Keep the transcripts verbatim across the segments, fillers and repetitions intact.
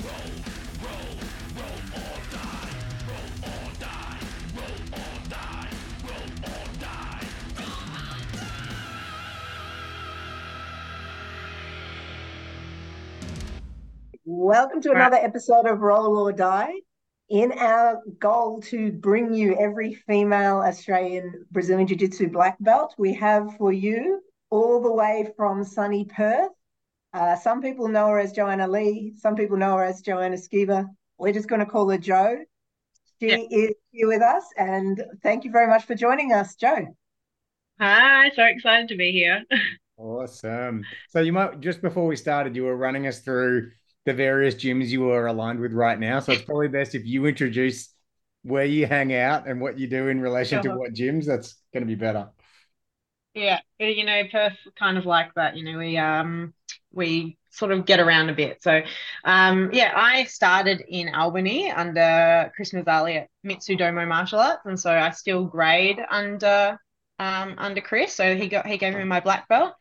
Welcome to another episode of Roll or Die. In our goal to bring you every female Australian Brazilian Jiu-Jitsu black belt, we have for you all the way from sunny Perth. Uh, some people know her as Joanna Lee. Some people know her as Joanna Skiba. We're just going to call her Jo. She Yeah. is here with us, and thank you very much for joining us, Jo. Hi, so excited to be here. Awesome. So you might just before we started, you were running us through the various gyms you are aligned with right now. So it's probably best if you introduce where you hang out and what you do in relation to Sure. what gyms. That's going to be better. Yeah, you know, Perth kind of like that. You know, we um we sort of get around a bit. So, um, yeah, I started in Albany under Chris Mazzali at Mitsudomo Martial Arts, and so I still grade under um under Chris. So he got he gave me my black belt.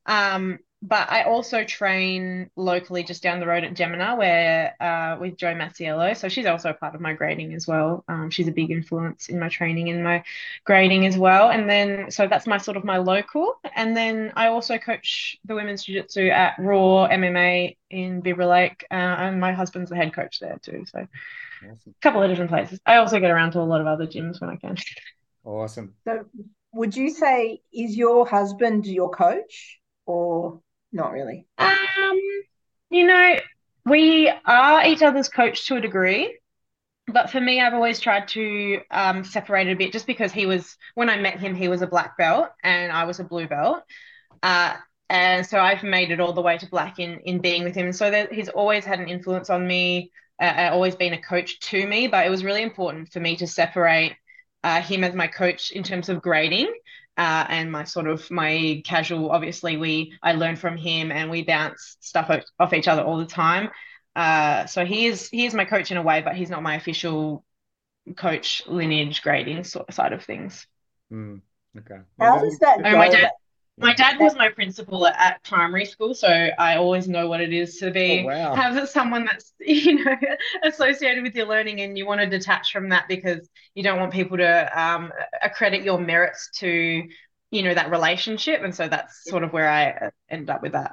Um, but I also train locally just down the road at Gemina where uh with Jo Masiello. So she's also a part of my grading as well. Um, she's a big influence in my training and my grading as well. And then, so that's my sort of my local. And then I also coach the women's jiu-jitsu at Raw M M A in Beaver Lake. Uh, and my husband's the head coach there too. So a Awesome. couple of different places. I also get around to a lot of other gyms when I can. Awesome. So would you say, is your husband your coach or not really? Um, you know, we are each other's coach to a degree. But for me, I've always tried to um, separate it a bit just because he was, when I met him, he was a black belt and I was a blue belt. Uh, and so I've made it all the way to black in in being with him. So that he's always had an influence on me, uh, uh, always been a coach to me. But it was really important for me to separate uh, him as my coach in terms of grading. Uh, and my sort of my casual, obviously we I learned from him and we bounce stuff off off each other all the time. Uh, so he is he is my coach in a way, but he's not my official coach lineage grading sort side of things. Mm, okay. And How then, does that Oh, my go? dad That, My dad that was my principal at, at primary school, so I always know what it is to oh be wow. have someone that's you know associated with your learning, and you want to detach from that because you don't want people to um, accredit your merits to you know that relationship, and so that's sort of where I uh, ended up with that.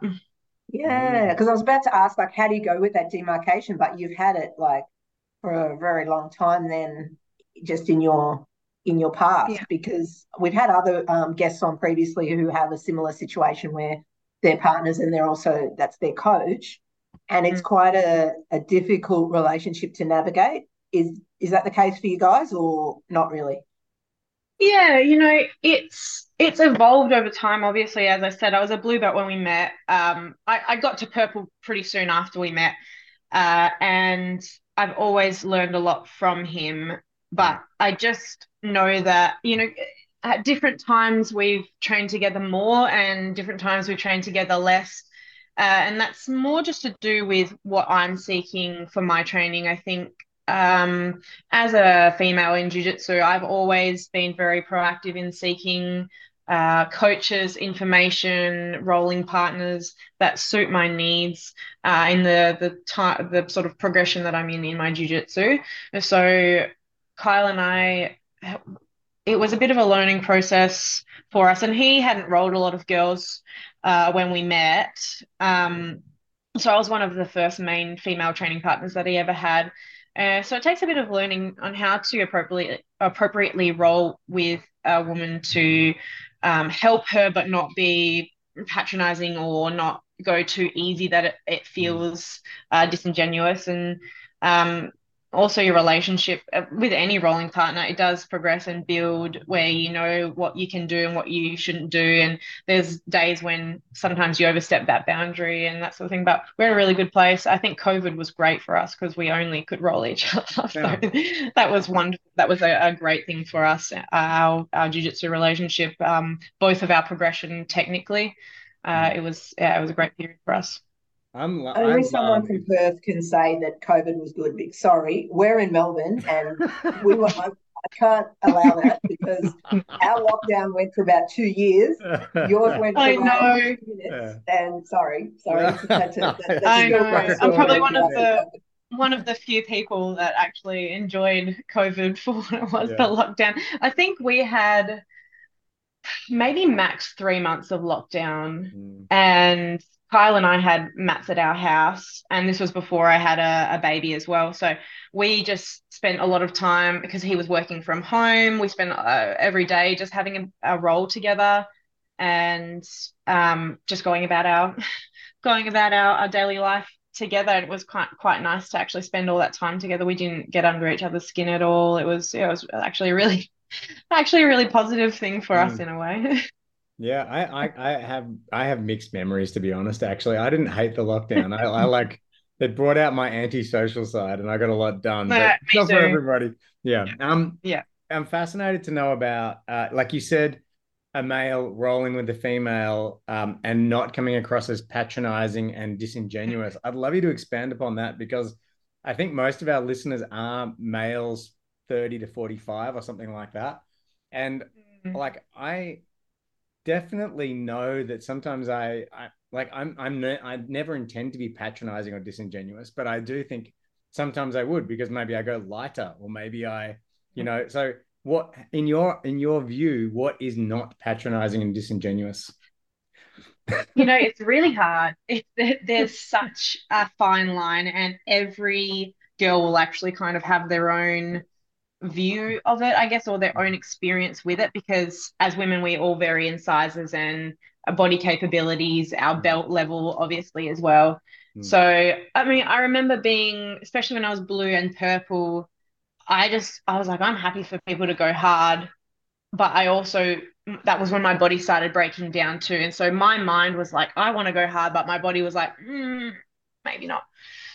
Yeah, Mm, because I was about to ask, like, how do you go with that demarcation? But you've had it like for a very long time, then just in your in your past, Yeah. because we've had other um, guests on previously who have a similar situation where they're partners and they're also that's their coach, and it's Mm. quite a, a difficult relationship to navigate. Is is that the case for you guys, or not really? Yeah, you know, it's it's evolved over time. Obviously, as I said, I was a blue belt when we met. Um, I, I got to purple pretty soon after we met. Uh, and I've always learned a lot from him. mm, But I just know that, you know, at different times we've trained together more and different times we've trained together less. Uh, and that's more just to do with what I'm seeking for my training. I think um, as a female in jiu-jitsu, I've always been very proactive in seeking uh, coaches, information, rolling partners that suit my needs uh, in the the time the sort of progression that I'm in in my jiu-jitsu. So Kyle and I, it was a bit of a learning process for us, and he hadn't rolled a lot of girls uh, when we met. Um, so I was one of the first main female training partners that he ever had. Uh, so it takes a bit of learning on how to appropriately appropriately roll with a woman to um, help her, but not be patronizing or not go too easy that it, it mm. feels uh, disingenuous. And um, also your relationship uh, with any rolling partner, it does progress and build where you know what you can do and what you shouldn't do. And there's days when sometimes you overstep that boundary and that sort of thing. But we're in a really good place. I think COVID was great for us because we only could roll each other. So Yeah. that was wonderful. That was a, a great thing for us, our our jiu-jitsu relationship, um, both of our progression technically. Uh, Mm. it was yeah, it was a great period for us. I'm Only I'm someone from um Perth can say that COVID was good. Big sorry, we're in Melbourne, and we were. I, I can't allow that because our lockdown went for about two years. Yours went for I like know. two minutes. Yeah. And sorry, sorry, Yeah. just had to. That, that's I still know. quite That's I'm all probably scary right. to one of us. Yeah. the So, one of the few people that actually enjoyed COVID for what it was, the Yeah. lockdown. I think we had maybe max three months of lockdown. Mm. And Kyle and I had mats at our house, and this was before I had a, a baby as well. So we just spent a lot of time because he was working from home. We spent uh, every day just having a, a roll together and um, just going about our going about our, our daily life together. And it was quite quite nice to actually spend all that time together. We didn't get under each other's skin at all. It was yeah, it was actually really actually a really positive thing for us Mm. in a way. Yeah, I, I I have I have mixed memories, to be honest. Actually, I didn't hate the lockdown. I, I like it brought out my antisocial side, and I got a lot done, but Uh, me not for too. everybody. Yeah. Um, Yeah. I'm fascinated to know about, uh, like you said, a male rolling with a female, um, and not coming across as patronizing and disingenuous. I'd love you to expand upon that because I think most of our listeners are males thirty to forty-five or something like that. And Mm. like I definitely know that sometimes I, I like I'm I'm ne I never intend to be patronizing or disingenuous, but I do think sometimes I would because maybe I go lighter or maybe I, you know, so what in your in your view, what is not patronizing and disingenuous? You know, it's really hard. It, there- there's such a fine line, and every girl will actually kind of have their own view of it, I guess, or their own experience with it, because as women, we all vary in sizes and our body capabilities, our Mm, belt level, obviously, as well. mm, So, I mean, I remember being, especially when I was blue and purple, I just, I was like, I'm happy for people to go hard, but I also, that was when my body started breaking down too. And so my mind was like, I want to go hard, but my body was like, mm, maybe not.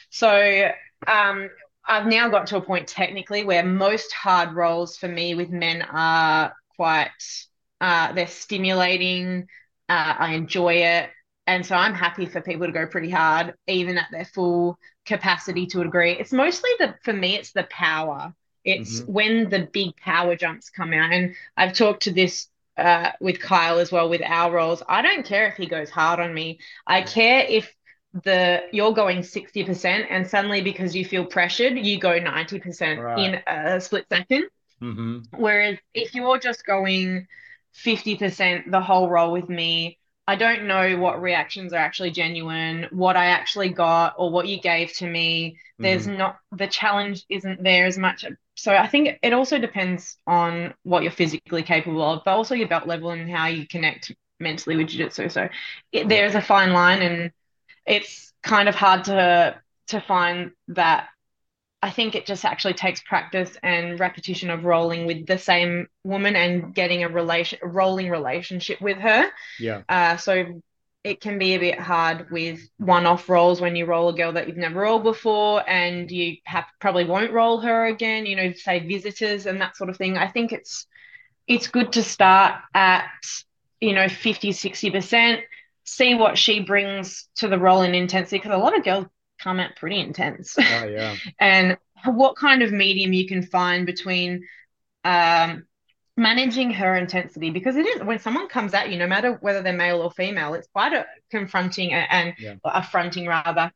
So um, I've now got to a point technically where most hard rolls for me with men are quite, uh, they're stimulating. Uh, I enjoy it. And so I'm happy for people to go pretty hard, even at their full capacity to a degree. It's mostly the, for me, it's the power. It's mhm. when the big power jumps come out. And I've talked to this uh, with Kyle as well with our rolls. I don't care if he goes hard on me. I care if the you're going sixty percent and suddenly because you feel pressured you go ninety percent Right. in a split second, Hmm. whereas if you're just going fifty percent the whole roll with me, I don't know what reactions are actually genuine, what I actually got or what you gave to me. There's Hmm. not, the challenge isn't there as much. So I think it also depends on what you're physically capable of, but also your belt level and how you connect mentally with jiu-jitsu. So it, Yeah. there's a fine line, and it's kind of hard to to find that. I think it just actually takes practice and repetition of rolling with the same woman and getting a relation rolling relationship with her. Yeah. Uh, so it can be a bit hard with one-off rolls when you roll a girl that you've never rolled before and you have probably won't roll her again, you know, say visitors and that sort of thing. I think it's it's good to start at, you know, fifty, sixty percent, see what she brings to the role in intensity, because a lot of girls come out pretty intense. Oh yeah. And what kind of medium you can find between um, managing her intensity, because it is when someone comes at you, no matter whether they're male or female, it's quite a confronting and Yeah. affronting rather,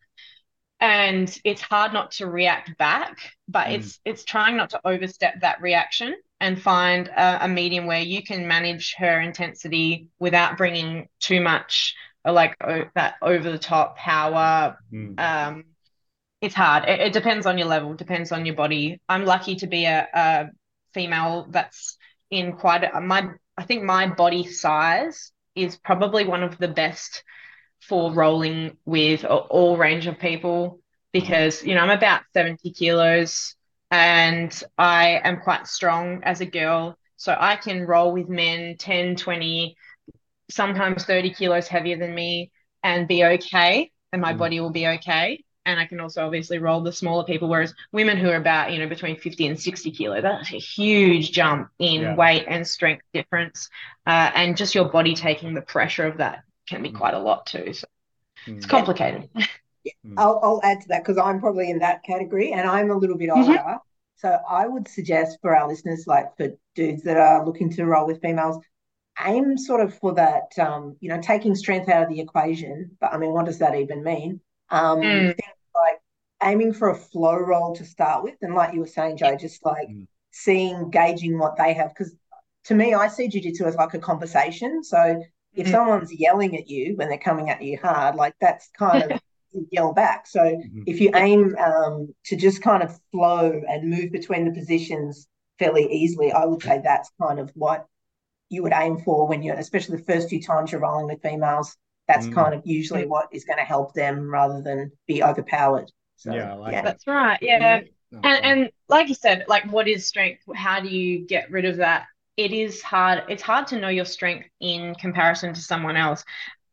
and it's hard not to react back, but Mm. it's it's trying not to overstep that reaction and find a, a medium where you can manage her intensity without bringing too much uh, like o- that over the top power. Mm. um it's hard. It, it depends on your level, depends on your body. I'm lucky to be a, a female that's in quite a, my I think my body size is probably one of the best for rolling with all range of people, Mm. because you know I'm about seventy kilos and I am quite strong as a girl, so I can roll with men ten, twenty, sometimes thirty kilos heavier than me and be okay, and my Mm. body will be okay. And I can also obviously roll the smaller people, whereas women who are about, you know, between fifty and sixty kilo, that's a huge jump in Yeah. weight and strength difference. Uh, and just your body taking the pressure of that can be Mm. quite a lot too. So it's Mm. Yeah, complicated. Mm. I'll, I'll add to that because I'm probably in that category and I'm a little bit Mhm. older. So I would suggest for our listeners, like for dudes that are looking to roll with females, aim sort of for that, um, you know, taking strength out of the equation. But I mean, what does that even mean? Um, Mm. things like aiming for a flow roll to start with. And like you were saying, Joe, just like mm. seeing, gauging what they have. Because to me, I see jiu-jitsu as like a conversation. So if mm. someone's yelling at you when they're coming at you hard, like that's kind of yell back. So mm-hmm. if you aim um, to just kind of flow and move between the positions fairly easily, I would say that's kind of what you would aim for when you're, especially the first few times you're rolling with females. That's mm. kind of usually what is going to help them rather than be overpowered. So, yeah, I like yeah. that. That's right. Yeah. No, and, and like you said, like what is strength? How do you get rid of that? It is hard. It's hard to know your strength in comparison to someone else.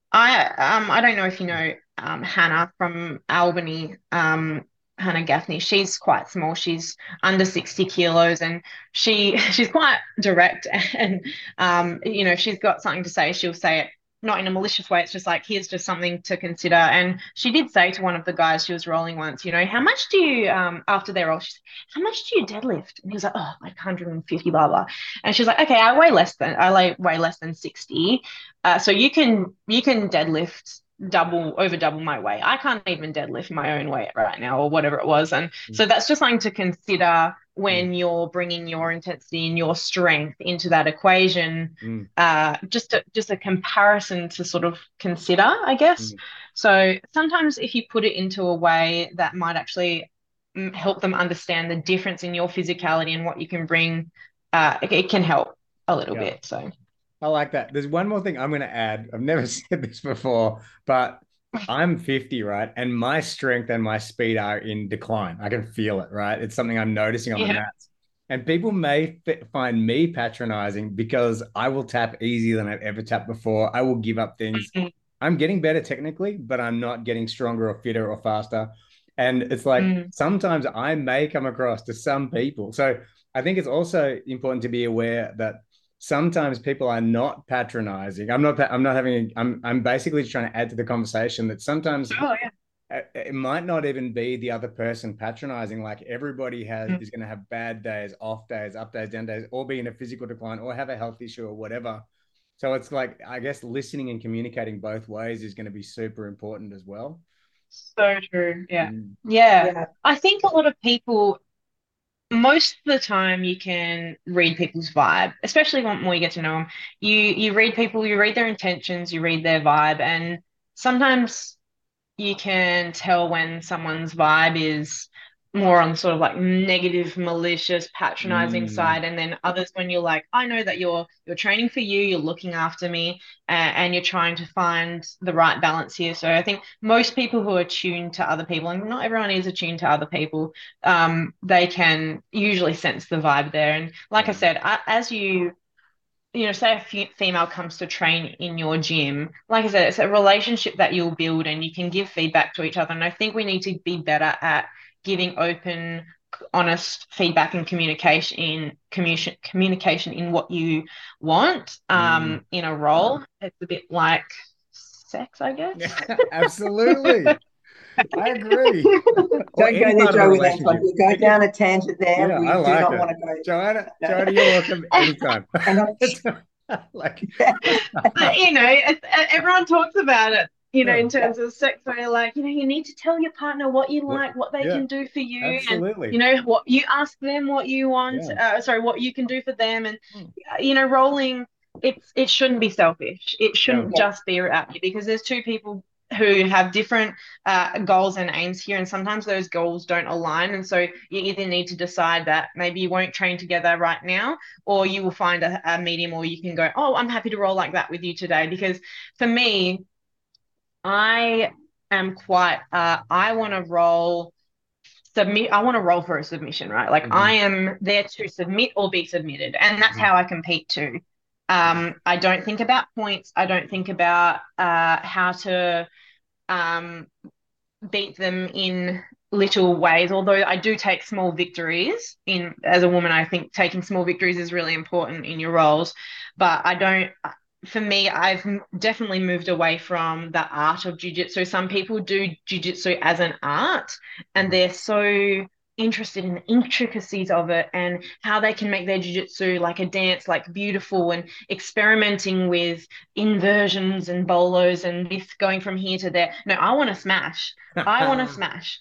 I um I don't know if you know um, Hannah from Albany, um, Hannah Gaffney. She's quite small. She's under sixty kilos, and she she's quite direct. And um, you know, if she's got something to say, she'll say it not in a malicious way. It's just like, here's just something to consider. And she did say to one of the guys she was rolling once, you know, how much do you um after their roll? She said, how much do you deadlift? And he was like, oh, like one hundred fifty, blah blah. And she's like, okay, I weigh less than I weigh way less than sixty. Uh, so you can you can deadlift double over double my weight. I can't even deadlift my own weight right now, or whatever it was. And mm. so that's just something to consider when mm. you're bringing your intensity and your strength into that equation. Mm. Uh, just a, just a comparison to sort of consider, I guess. Mm. So sometimes if you put it into a way that might actually help them understand the difference in your physicality and what you can bring, uh, it, it can help a little yeah. bit. So I like that. There's one more thing I'm going to add. I've never said this before, but I'm fifty, right? And my strength and my speed are in decline. I can feel it, right? It's something I'm noticing on yeah. the mats. And people may f- find me patronizing because I will tap easier than I've ever tapped before. I will give up things. Mm-hmm. I'm getting better technically, but I'm not getting stronger or fitter or faster. And it's like mm. sometimes I may come across to some people. So I think it's also important to be aware that sometimes people are not patronizing. I'm not, I'm not having, I'm, I'm basically trying to add to the conversation that sometimes oh, yeah. it might not even be the other person patronizing. Like everybody has, mm. is going to have bad days, off days, up days, down days, or be in a physical decline or have a health issue or whatever. So it's like, I guess listening and communicating both ways is going to be super important as well. So true. Yeah. Mm. yeah. Yeah. I think a lot of people, most of the time you can read people's vibe, especially the more you get to know them. You you read people, you read their intentions, you read their vibe, and sometimes you can tell when someone's vibe is more on sort of like negative, malicious, patronizing mm. side, and then others when you're like, I know that you're you're training for you, you're looking after me, uh, and you're trying to find the right balance here. So I think most people who are tuned to other people, and not everyone is attuned to other people, um, they can usually sense the vibe there. And like mm. I said, I, as you you know, say a f- female comes to train in your gym, like I said, it's a relationship that you'll build and you can give feedback to each other. And I think we need to be better at giving open, honest feedback and communication in communication communication in what you want um, mm. in a role. It's a bit like sex, I guess. Yeah, absolutely. I agree. Don't go there, Joe, with that one. You go down a tangent there. Yeah, we I like do not it. want to go. Joanna, no. Joanna, you're welcome anytime. like, but, you know, it's, everyone talks about it, you know, yeah. in terms of sex, where like, you know, you need to tell your partner what you like, what they yeah. can do for you. Absolutely. And, you know, what you ask them what you want, yeah. uh, sorry, what you can do for them. And, mm. you know, rolling, it's, it shouldn't be selfish. It shouldn't yeah. just be about you, because there's two people who have different uh, goals and aims here, and sometimes those goals don't align, and so you either need to decide that maybe you won't train together right now, or you will find a, a medium, or you can go, oh, I'm happy to roll like that with you today. Because for me, I am quite uh, I want to roll submit I want to roll for a submission, right? Like mm-hmm. I am there to submit or be submitted, and that's mm-hmm. how I compete too. Um, I don't think about points. I don't think about uh, how to um, beat them in little ways, although I do take small victories. In as a woman, I think taking small victories is really important in your roles. But I don't, for me, I've definitely moved away from the art of jiu-jitsu. Some people do jiu-jitsu as an art, and they're so interested in the intricacies of it and how they can make their jiu-jitsu like a dance, like beautiful, and experimenting with inversions and bolos and this going from here to there. No, I want to smash. I want to smash.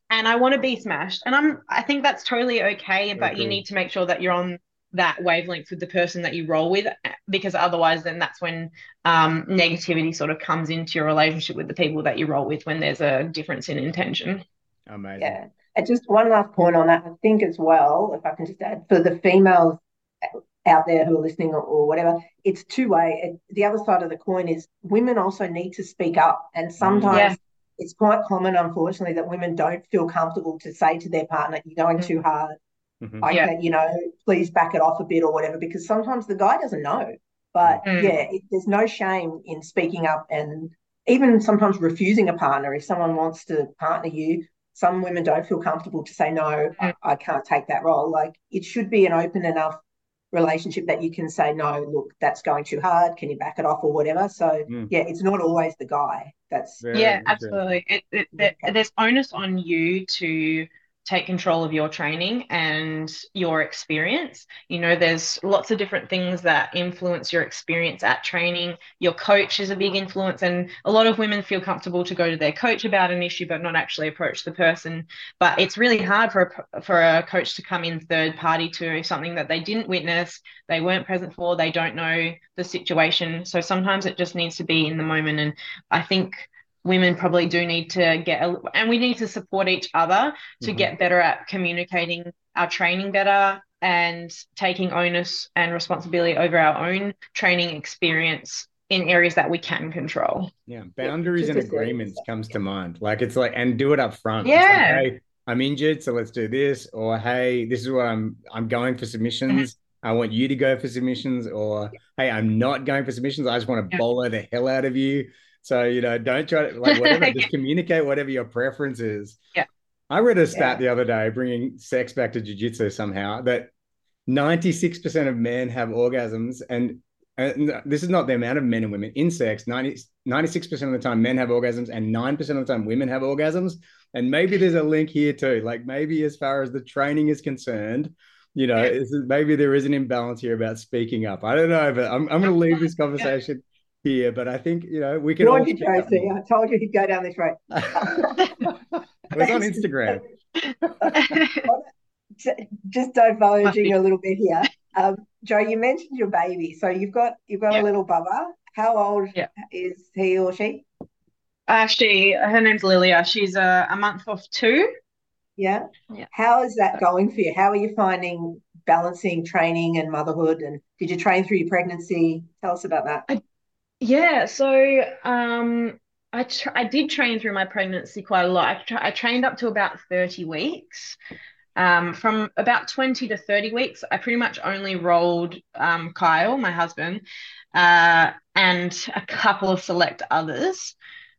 and I want to be smashed. And I'm I think that's totally okay, So but you cool. need to make sure that you're on that wavelength with the person that you roll with, because otherwise then that's when um, negativity sort of comes into your relationship with the people that you roll with, when there's a difference in intention. Amazing. Yeah. And just one last point on that, I think as well, if I can just add, for the females out there who are listening, or, or whatever, it's two way. The other side of the coin is women also need to speak up. And Mm, Yeah. sometimes it's quite common, unfortunately, that women don't feel comfortable to say to their partner, "You're going too hard. mhm. I Yeah. can, you know, please back it off a bit," or whatever, because sometimes the guy doesn't know. But Mm. yeah, it, there's no shame in speaking up, and even sometimes refusing a partner if someone wants to partner you. Some women don't feel comfortable to say, no, I, Mm. I can't take that role. Like, it should be an open enough relationship that you can say, no, look, that's going too hard. Can you back it off, or whatever? So Mm. yeah, it's not always the guy that's Very Yeah, interesting. absolutely. It, it, yeah, it, there's onus on you to take control of your training and your experience. You know, there's lots of different things that influence your experience at training. Your coach is a big influence, and a lot of women feel comfortable to go to their coach about an issue, but not actually approach the person. But it's really hard for a, for a coach to come in third party to something that they didn't witness, they weren't present for, they don't know the situation. So sometimes it just needs to be in the moment. And I think women probably do need to get a, and we need to support each other to Mhm. get better at communicating our training better and taking onus and responsibility over our own training experience in areas that we can control. Yeah, yeah, boundaries just and assertive agreements stuff. comes Yeah, to mind. Like it's like, and do it up front. It's like, Yeah. hey, I'm injured, so let's do this. Or hey, this is what I'm I'm going for submissions. I want you to go for submissions. Or hey, I'm not going for submissions. I just want to Yeah. bowler the hell out of you. So, you know, don't try to like whatever, just communicate whatever your preference is. Yeah. I read a stat yeah, the other day, bringing sex back to jiu-jitsu somehow, that ninety-six percent of men have orgasms, and, and this is not the amount of men and women in sex. ninety, ninety-six percent of the time men have orgasms, and nine percent of the time women have orgasms. And maybe there's a link here too. Like maybe as far as the training is concerned, you know, Yeah. is, maybe there is an imbalance here about speaking up. I don't know, but I'm, I'm going to leave this Yeah. conversation here. But I think, you know, we can all Georgia speak up Josie, more. I told you he'd go down this road. It was on Instagram. Just Must diverging be. a little bit here. Um, Joe, you mentioned your baby. So you've got you've got a Yeah. little bubba. How old Yeah. is he or she? Uh, she, her name's Lilia. She's a, a month off two. Yeah. Yeah. How is that going for you? How are you finding balancing training and motherhood? And did you train through your pregnancy? Tell us about that. I, yeah. So, um, I tr I did train through my pregnancy quite a lot. I, tra I trained up to about thirty weeks. Um, from about twenty to thirty weeks, I pretty much only rolled um, Kyle, my husband, uh, and a couple of select others.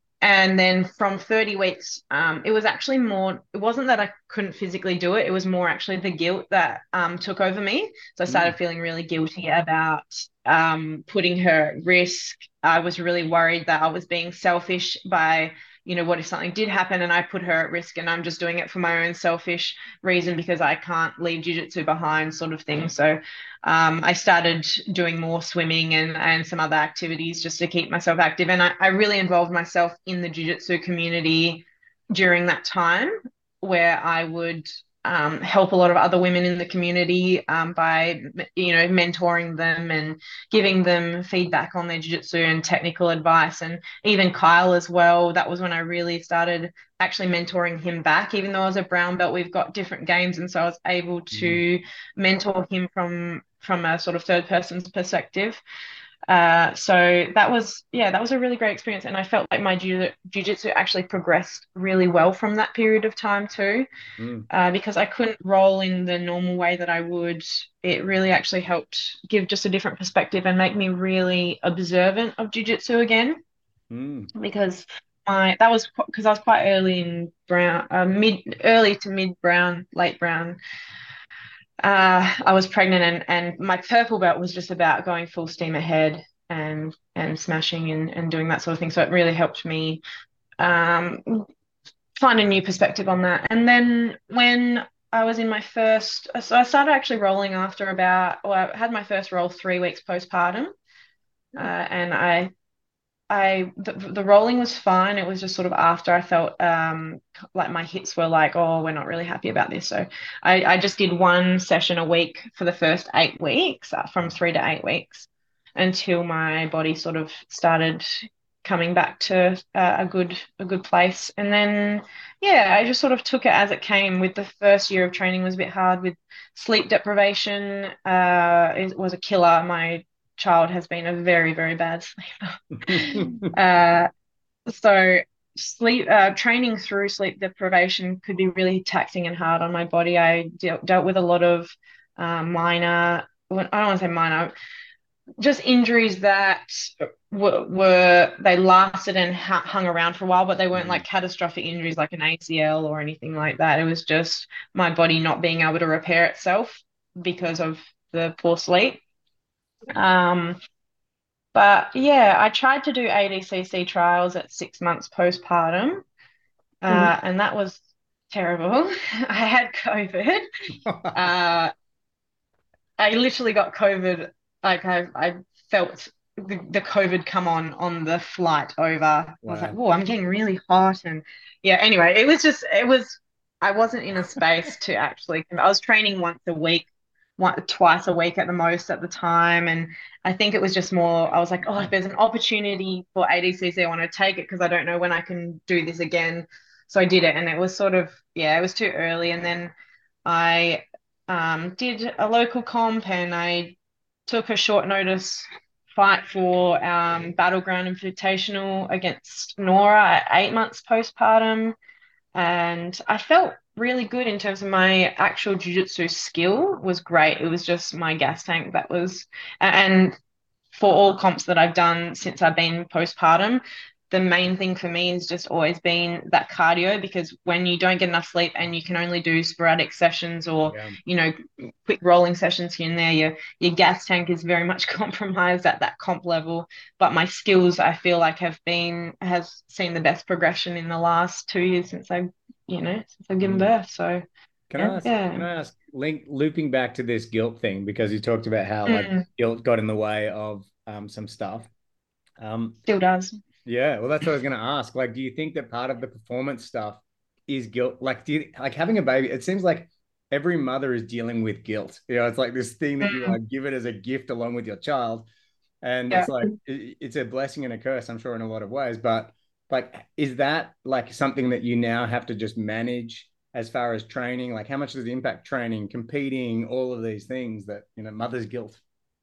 And then from thirty weeks, um, it was actually more, it wasn't that I couldn't physically do it. It was more actually the guilt that um, took over me. So I started Mm, feeling really guilty about um, putting her at risk. I was really worried that I was being selfish by, you know, what if something did happen and I put her at risk and I'm just doing it for my own selfish reason because I can't leave jiu-jitsu behind, sort of thing. So um, I started doing more swimming and, and some other activities just to keep myself active. And I, I really involved myself in the jiu-jitsu community during that time, where I would um, help a lot of other women in the community um, by, you know, mentoring them and giving them feedback on their jiu-jitsu and technical advice. And even Kyle as well. That was when I really started actually mentoring him back. Even though I was a brown belt, we've got different games, and so I was able mm, to mentor him from from a sort of third person's perspective. Uh, so that was, yeah, that was a really great experience. And I felt like my jiu- jiu-jitsu actually progressed really well from that period of time too, mm, uh, because I couldn't roll in the normal way that I would. It really actually helped give just a different perspective and make me really observant of jiu-jitsu again, mm. because my that was because I was quite early in brown, uh, mid early to mid brown, late brown. Uh, I was pregnant, and and my purple belt was just about going full steam ahead and and smashing and and doing that sort of thing. So it really helped me um, find a new perspective on that. And then when I was in my first, so I started actually rolling after about, well, I had my first roll three weeks postpartum, uh, and I I the, the rolling was fine. It was just sort of after I felt um like my hips were like, oh, we're not really happy about this. So I, I just did one session a week for the first eight weeks, uh, from three to eight weeks, until my body sort of started coming back to uh, a good a good place. And then yeah, I just sort of took it as it came. With the first year of training was a bit hard with sleep deprivation. Uh, it was a killer. My child has been a very, very bad sleeper. uh, so sleep uh, training through sleep deprivation could be really taxing and hard on my body. I dealt, dealt with a lot of uh, minor, well, I don't want to say minor, just injuries that were, were they lasted and ha hung around for a while, but they weren't like catastrophic injuries like an A C L or anything like that. It was just my body not being able to repair itself because of the poor sleep. Um, but yeah, I tried to do A D C C trials at six months postpartum, uh, Mhm. and that was terrible. I had COVID. Uh, I literally got COVID. Like I, I felt the, the COVID come on on the flight over. I was like, Wow. "Whoa, I'm getting really hot." And yeah, anyway, it was just, it was, I wasn't in a space to actually, I was training once a week, one, twice a week at the most at the time. And I think it was just more, I was like, oh, if there's an opportunity for A D C C, I want to take it because I don't know when I can do this again. So I did it. And it was sort of, yeah, it was too early. And then I um, did a local comp and I took a short notice fight for um, Battleground Invitational against Nora at eight months postpartum. And I felt really good in terms of my actual jiu-jitsu skill was great. It was just my gas tank that was, and for all comps that I've done since I've been postpartum, the main thing for me has just always been that cardio, because when you don't get enough sleep and you can only do sporadic sessions or, Yeah. you know, quick rolling sessions here and there, your your gas tank is very much compromised at that comp level. But my skills, I feel like, have been has seen the best progression in the last two years since I, you know, since I've given Mm. birth. So Can yeah, I ask, can yeah. I ask, link looping back to this guilt thing, because you talked about how like Mm, guilt got in the way of um some stuff. Um, still does. yeah, well, that's what I was gonna ask. Like, do you think that part of the performance stuff is guilt? Like, do you like having a baby? It seems like every mother is dealing with guilt. You know, it's like this thing that you Mm, like give it as a gift along with your child. And yeah. it's like it, it's a blessing and a curse, I'm sure, in a lot of ways. But like, is that like something that you now have to just manage as far as training? Like, how much does it impact training, competing, all of these things that, you know, mother's guilt?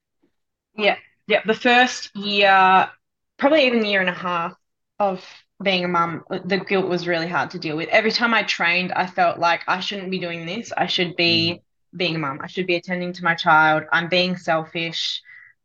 Yeah, yeah. The first year, probably even year and a half of being a mum, the guilt was really hard to deal with. Every time I trained, I felt like I shouldn't be doing this. I should Mm. be being a mum. I should be attending to my child. I'm being selfish.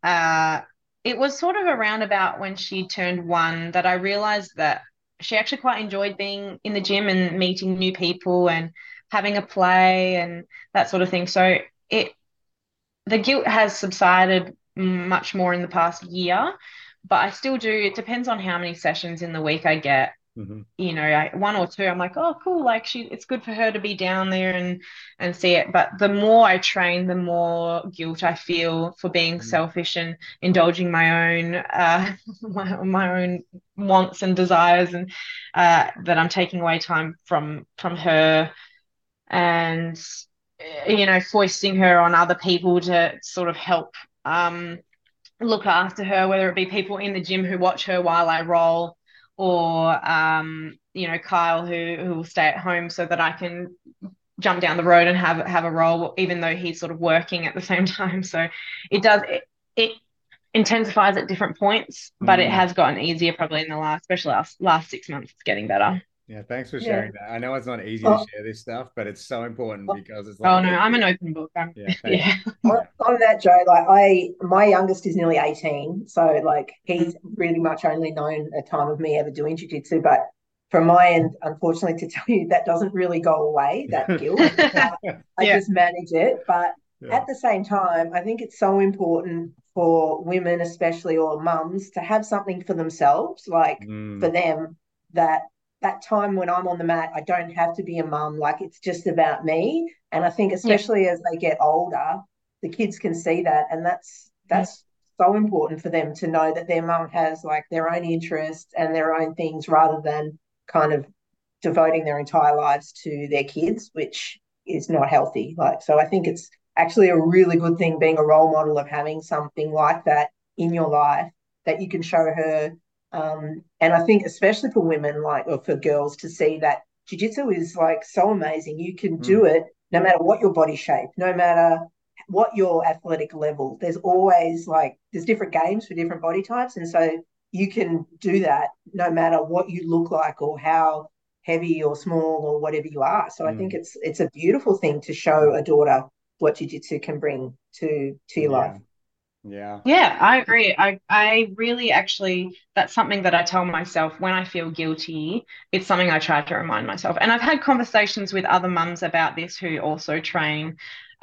Uh, it was sort of around about when she turned one that I realized that she actually quite enjoyed being in the gym and meeting new people and having a play and that sort of thing. So it the guilt has subsided much more in the past year, but I still do. It depends on how many sessions in the week I get. Mhm. You know, I, one or two, I'm like, oh, cool. Like she, it's good for her to be down there and and see it. But the more I train, the more guilt I feel for being Mm. selfish and indulging my own uh, my, my own wants and desires, and uh, that I'm taking away time from from her, and you know, foisting her on other people to sort of help um, look after her, whether it be people in the gym who watch her while I roll, or um, you know, Kyle who who will stay at home so that I can jump down the road and have have a roll, even though he's sort of working at the same time. So it does it, it intensifies at different points, but it Mm. has gotten easier probably in the last, especially last last six months. It's getting better. Yeah, thanks for Yeah. sharing that. I know it's not easy to Oh, share this stuff, but it's so important oh, because it's Oh like, no, I'm an open book. I'm, yeah, thank you. yeah. on, Yeah. on that, Joe, like I, my youngest is nearly eighteen, so like he's really much only known a time of me ever doing jiu-jitsu. But from my end, unfortunately, to tell you, that doesn't really go away, that guilt. Uh, I Yeah. just manage it. But Yeah. at the same time, I think it's so important for women, especially, or mums, to have something for themselves, like for Mm. them, that that time when I'm on the mat, I don't have to be a mum. Like it's just about me. And I think Yeah. especially as they get older, the kids can see that, and that's Mm. that's so important for them to know that their mum has like their own interests and their own things rather than kind of devoting their entire lives to their kids, which is not healthy. Like, so I think it's actually a really good thing being a role model of having something like that in your life that you can show her. Um, and I think especially for women, like, or for girls, to see that jiu-jitsu is like so amazing. You can Mm. do it no matter what your body shape, no matter what your athletic level. There's always like there's different games for different body types, and so you can do that no matter what you look like or how heavy or small or whatever you are. So I think Mm. it's it's a beautiful thing to show a daughter what jiu-jitsu can bring to to your Yeah. life. Yeah. Yeah, I agree. I I really actually that's something that I tell myself when I feel guilty. It's something I try to remind myself. And I've had conversations with other mums about this who also train.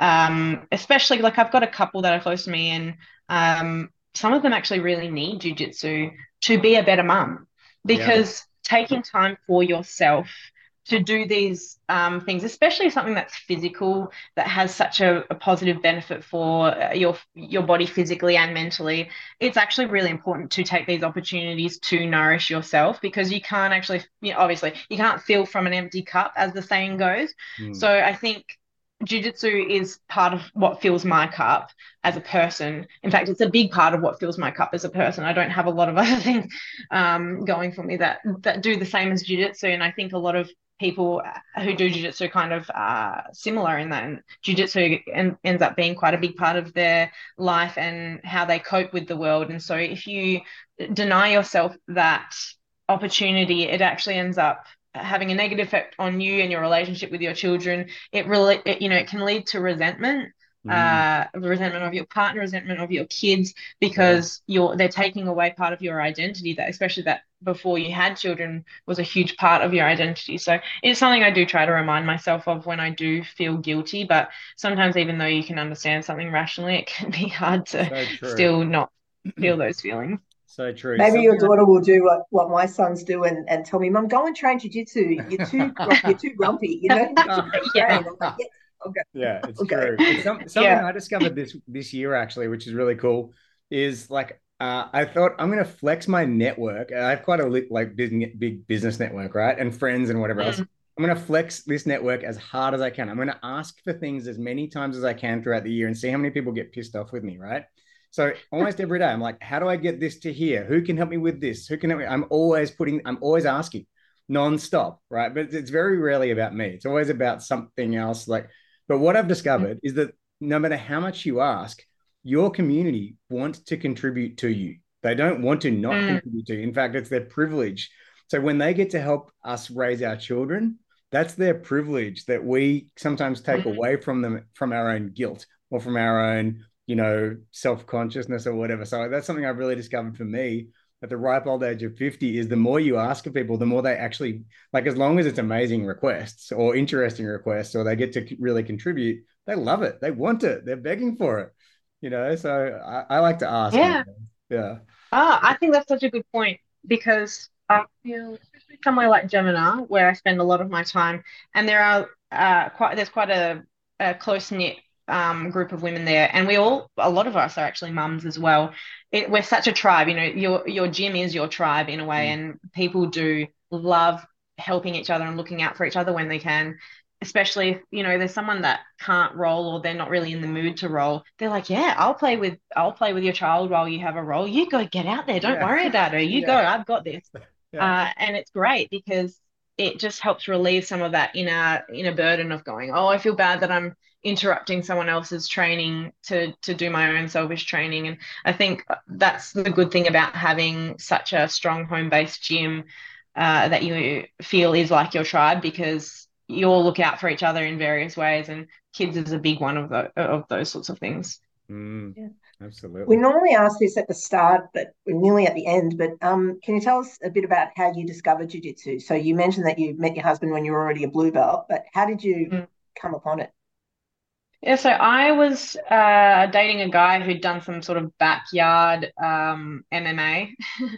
Um, especially like I've got a couple that are close to me and um some of them actually really need jujitsu to be a better mum Yeah. because taking time for yourself to do these um, things, especially something that's physical, that has such a, a positive benefit for uh, your your body physically and mentally, it's actually really important to take these opportunities to nourish yourself because you can't actually, you know, obviously, you can't fill from an empty cup, as the saying goes. Mm. So I think jiu-jitsu is part of what fills my cup as a person. In fact, it's a big part of what fills my cup as a person. I don't have a lot of other things um, going for me that that do the same as jiu-jitsu, and I think a lot of people who do jiu-jitsu kind of uh, similar in that, and jiu-jitsu en- ends up being quite a big part of their life and how they cope with the world. And so if you deny yourself that opportunity, it actually ends up having a negative effect on you and your relationship with your children. It really, it, you know, it can lead to resentment, Mm. uh, resentment of your partner, resentment of your kids, because you're they're taking away part of your identity. That, especially that before you had children, was a huge part of your identity. So it's something I do try to remind myself of when I do feel guilty. But sometimes, even though you can understand something rationally, it can be hard to So true. still not feel those feelings. So true. Maybe your Something daughter will do what, what my sons do and, and tell me, Mum, go and train jiu-jitsu. You're too I- you're too grumpy, you know, you need to go Yeah. train. I'm like, yes, okay, Yeah, it's okay. true. It's some, something Yeah. I discovered this this year actually, which is really cool, is like uh, I thought I'm gonna flex my network. I have quite a li- like big, big business network, right? And friends and whatever else. Mm. I'm gonna flex this network as hard as I can. I'm gonna ask for things as many times as I can throughout the year and see how many people get pissed off with me, right? So almost every day, I'm like, how do I get this to here? Who can help me with this? Who can help me? I'm always putting, I'm always asking non-stop, right? But it's very rarely about me. It's always about something else. Like, but what I've discovered is that no matter how much you ask, your community want to contribute to you. They don't want to not Mm. contribute to you. In fact, it's their privilege. So when they get to help us raise our children, that's their privilege that we sometimes take Mm. away from them from our own guilt or from our own, you know, self-consciousness or whatever. So that's something I've really discovered for me at the ripe old age of fifty is the more you ask of people, the more they actually, like, as long as it's amazing requests or interesting requests, or they get to really contribute, they love it. They want it. They're begging for it, you know? So I, I like to ask. Yeah. Yeah. Ah, I think that's such a good point because I feel, especially somewhere like Gemini, where I spend a lot of my time, and there are uh, quite there's quite a, a close knit um, group of women there, and we all a lot of us are actually mums as well. It, we're such a tribe, you know. Your your gym is your tribe in a way, Mm. and people do love helping each other and looking out for each other when they can. Especially if, you know, there's someone that can't roll or they're not really in the mood to roll. They're like, yeah, I'll play with I'll play with your child while you have a roll. You go get out there. Don't Yeah. worry about her. You go. Yeah. I've got this. Yeah. Uh, and it's great because it just helps relieve some of that inner inner burden of going, oh, I feel bad that I'm interrupting someone else's training to to do my own selfish training. And I think that's the good thing about having such a strong home-based gym uh, that you feel is like your tribe because you all look out for each other in various ways, and kids is a big one of the of those sorts of things. Mm, Yeah. absolutely. We normally ask this at the start, but we're nearly at the end. But um, can you tell us a bit about how you discovered jiu-jitsu? So you mentioned that you met your husband when you were already a blue belt, but how did you Mm. come upon it? Yeah, so I was uh, dating a guy who'd done some sort of backyard um, M M A,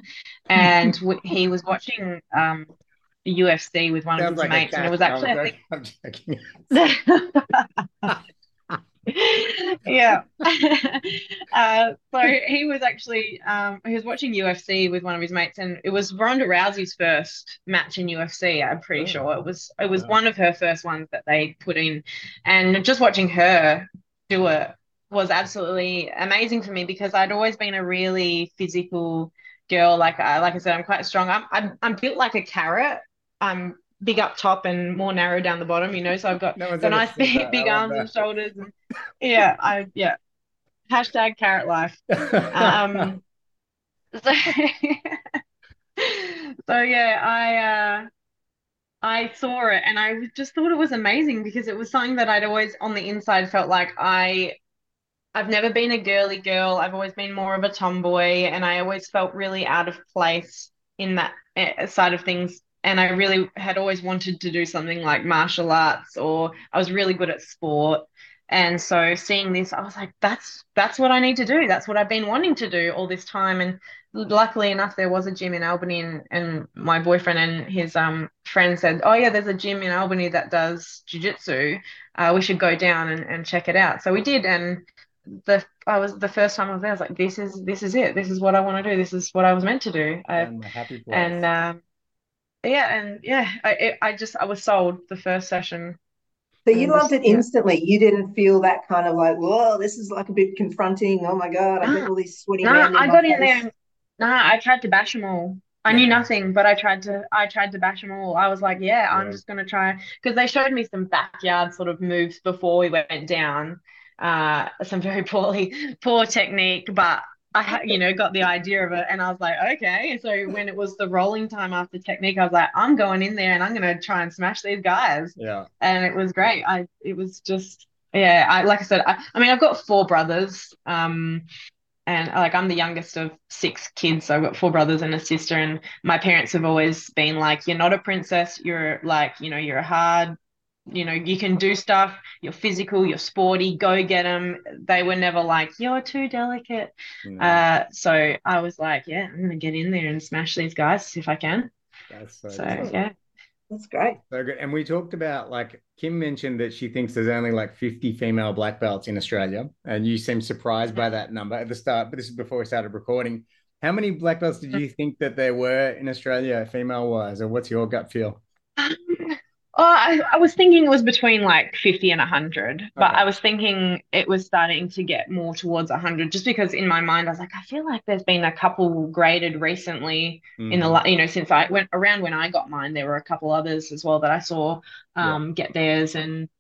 and w he was watching um, the U F C with one of Sounds his like a mates, and it catch. was No, actually, I'm I joking. I'm joking. think, Yeah. Uh, so he was actually um, he was watching U F C with one of his mates, and it was Ronda Rousey's first match in U F C. I'm pretty Oh, sure it was it was wow. one of her first ones that they put in, and just watching her do it was absolutely amazing for me because I'd always been a really physical girl. Like I like I said, I'm quite strong. I'm I'm I'm built like a carrot. I'm big up top and more narrow down the bottom, you know. So I've got No one's got ever nice said big, that. I big love arms and shoulders. And yeah, I yeah. Hashtag carrot life. that. Um, so, so yeah, I uh, I saw it and I just thought it was amazing because it was something that I'd always on the inside felt like I I've never been a girly girl. I've always been more of a tomboy, and I always felt really out of place in that uh, side of things. And I really had always wanted to do something like martial arts, or I was really good at sport. And so seeing this, I was like, that's that's what I need to do. That's what I've been wanting to do all this time. And luckily enough, there was a gym in Albany, and, and my boyfriend and his um friend said, oh yeah, there's a gym in Albany that does jiu-jitsu. Uh, we should go down and, and check it out. So we did, and the I was the first time I was there, I was like, this is this is it. This is what I want to do. This is what I was meant to do. I, Found my happy and place. um, yeah, and yeah, I it, I just I was sold the first session, So you and loved just it yeah. instantly. You didn't feel that kind of like, whoa, this is like a bit confronting. Oh my God, I've got Nah, all these sweaty nah, men in I my got in there. face. And, nah, I tried to bash them all. I knew nothing, but I tried to I tried to bash them all. I was like, yeah, I'm Yeah. just gonna try because they showed me some backyard sort of moves before we went down. Uh, some very poorly poor technique, but I ha- you know got the idea of it, and I was like, okay. So when it was the rolling time after technique, I was like, I'm going in there and I'm gonna try and smash these guys, Yeah. and it was great. I it was just yeah. I like I said, I, I mean I've got four brothers. Um and like I'm the youngest of six kids, so I've got four brothers and a sister. And my parents have always been like, "You're not a princess. You're like, you know, you're a hard, you know, you can do stuff. You're physical. You're sporty. Go get them." They were never like, "You're too delicate." No, Uh, so I was like, "Yeah, I'm gonna get in there and smash these guys if I can." that's so So good. Excellent. yeah. That's great. So good. And we talked about like Kim mentioned that she thinks there's only like fifty female black belts in Australia. And you seem surprised by that number at the start, but this is before we started recording. How many black belts did you think that there were in Australia, female wise, or what's your gut feel? Oh, I, I was thinking it was between like fifty and one hundred, but Okay. I was thinking it was starting to get more towards one hundred just because in my mind I was like, I feel like there's been a couple graded recently in the, Hmm. la- you know, since I went around when I got mine, there were a couple others as well that I saw Yeah. um, get theirs. And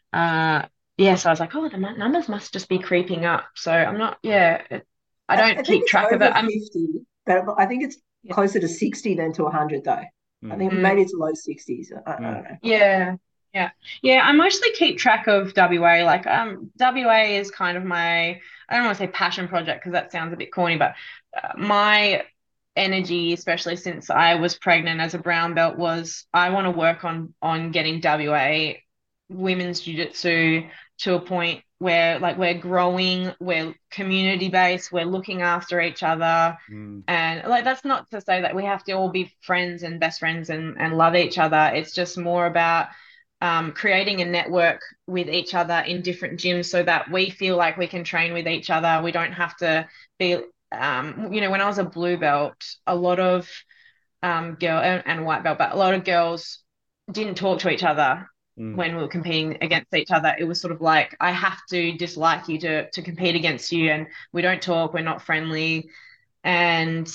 uh, yeah, so I was like, oh, the mu- numbers must just be creeping up. So I'm not, yeah, it, I I, don't I think keep it's track of it. over I'm, fifty, but I think it's yeah. closer to sixty than to one hundred, though. I Hmm. think maybe it's low sixties. I, I Hmm. don't know. Yeah, yeah, yeah. I mostly keep track of W A. Like, um, W A is kind of my, I don't want to say passion project because that sounds a bit corny, but uh, my energy, especially since I was pregnant as a brown belt, was I want to work on on getting W A women's jiu-jitsu to a point where like we're growing, we're community based, we're looking after each other. Hmm. And like that's not to say that we have to all be friends and best friends and, and love each other. It's just more about um, creating a network with each other in different gyms so that we feel like we can train with each other. We don't have to be, um, you know, when I was a blue belt, a lot of um, girl and, and white belt, but a lot of girls didn't talk to each other Hmm. when we were competing against each other. It was sort of like I have to dislike you to to compete against you, and we don't talk. We're not friendly, and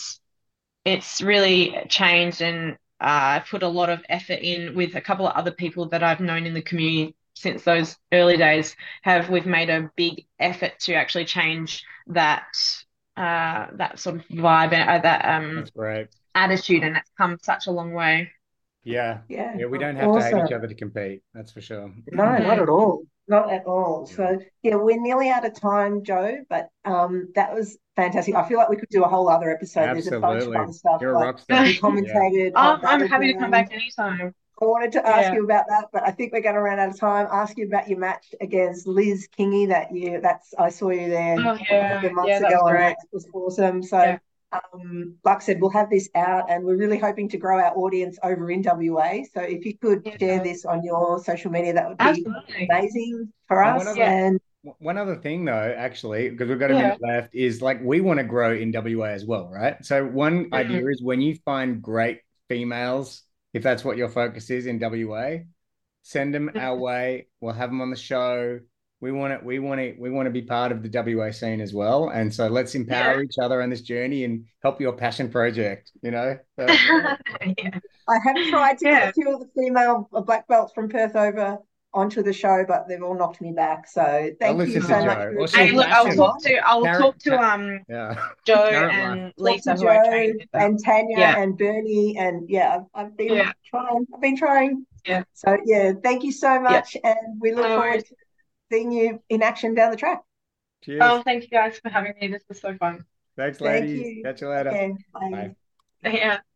it's really changed. And uh, I put a lot of effort in with a couple of other people that I've known in the community since those early days. Have we've made a big effort to actually change that uh, that sort of vibe and uh, that um, That's great. attitude, and it's come such a long way. Yeah. Yeah, Yeah. We don't have to hate each awesome. other to compete. That's for sure. No, not Mm. at all. Not at all. Yeah. So yeah, we're nearly out of time, Joe, but um that was fantastic. I feel like we could do a whole other episode. There's a bunch of Absolutely. other stuff, You're a like rock star. you Yeah. commentated I'm, on I'm happy to come back Battleground. anytime. I wanted to ask Yeah. you about that, but I think we're going to run out of time. Ask you about your match against Liz Kingy that you that's I saw you there Oh a couple yeah. of Yeah, months that ago, was and that great. was awesome. So Yeah. um, like I said, we'll have this out, and we're really hoping to grow our audience over in W A. So if you could share Yeah. this on your social media, that would be Absolutely. amazing for And one us. other Yeah. And One other thing though, actually, because we've got a Yeah. minute left, is like we want to grow in W A as well, right? So one idea Mm. is when you find great females, if that's what your focus is in W A, send them our way. We'll have them on the show. We want it. We want to. We want to be part of the W A scene as well. And so let's Yeah. empower each other on this journey and help your passion project. You know. So, Yeah. I have tried to get Yeah. a few of the female black belts from Perth over onto the show, but they've all knocked me back. So thank you listen to so much Joe. for Or she'll Hey, taking look, the I'll passion. time on. talk to I'll Parent, talk to pa- um yeah. Joe Parent life. and Talk to Lisa, who I Joe trained with. Them. and Tanya Yeah. and Bernie, and yeah, I've, I've been Yeah. trying. I've been trying. Yeah. So yeah, thank you so Yeah. much, and we look No forward worries. to seeing you in action down the track. Cheers. Oh, thank you guys for having me. This was so fun. Thanks, Thank ladies. you Catch you later. again. Bye. Bye. Yeah.